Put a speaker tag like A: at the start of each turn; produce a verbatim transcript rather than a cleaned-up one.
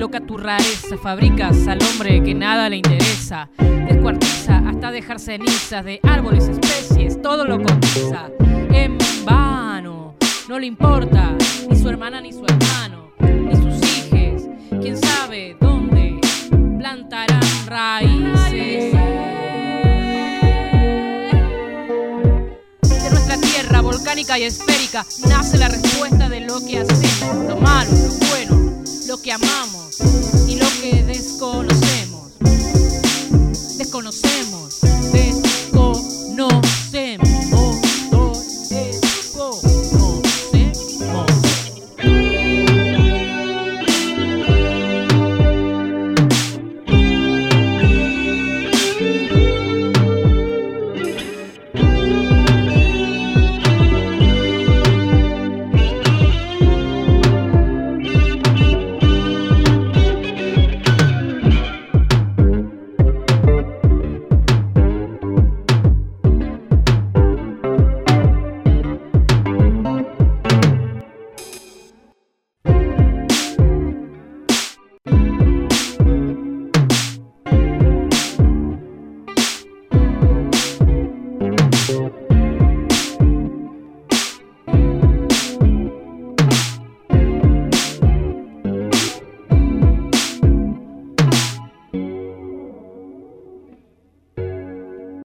A: loca tu rareza, fabricas al hombre que nada le interesa, descuartiza hasta dejar cenizas de árboles, especies, todo lo cotiza. En vano, no le importa ni su hermana ni su hermano, ni sus hijos, quién sabe dónde plantarán raíces. De nuestra tierra volcánica y esférica nace la respuesta de lo que hacemos, lo malo, lo bueno, lo que amamos y lo que desconocemos. Desconocemos.